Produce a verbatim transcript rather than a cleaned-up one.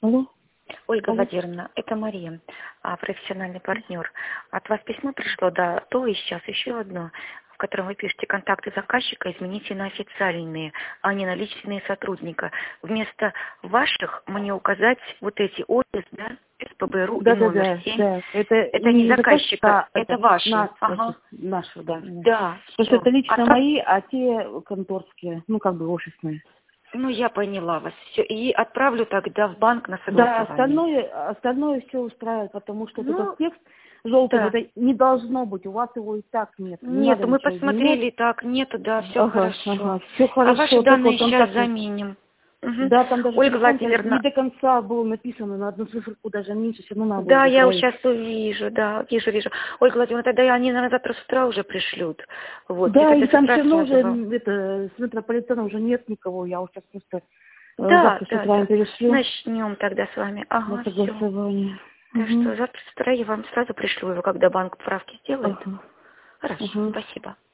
Алло. Ольга Алло. Владимировна, это Мария, а, профессиональный партнер. От вас письмо пришло, да, то и сейчас еще одно, в котором вы пишете: контакты заказчика измените на официальные, а не на личные сотрудника. Вместо ваших мне указать вот эти ОИС, да, СПБРУ и Да, да, номер да, семь. да. Это Это не не заказчика, заказчика, это это ваши. нас, Ага. наши, да. Да, Потому что все. это лично мои, а те конторские, ну, как бы офисные. Ну, я поняла вас. Все. И отправлю тогда в банк на Да, согласование. остальное, остальное все устраивает, потому что вот Ну, этот текст желтым, да. это не должно быть, у вас его и так нет, не Нет, надо мы ничего изменять. посмотрели, так, нету, да, все Ага, хорошо. ага, все А ваши хорошо, только данные вот сейчас контакты. заменим. Мгм. Да, там даже Ольга телефон-то не Владимировна, до конца был написан, на одну циферку даже меньше, все равно надо будет да, я вот заправить. сейчас увижу, да, вижу, вижу. Ольга Владимировна, тогда они, наверное, завтра с утра уже пришлют. Вот, мне Да, тогда и с там утра все равно уже, сразу вам. м, это, с метрополитена уже нет никого, я вот сейчас просто э, Да, завтра с да, утра им да. перешлю Начнем тогда с вами. на Ага, все. согласование. Так Угу. что завтра с утра я вам сразу пришлю его, когда банк правки сделает. Ага. Хорошо, Ага. спасибо.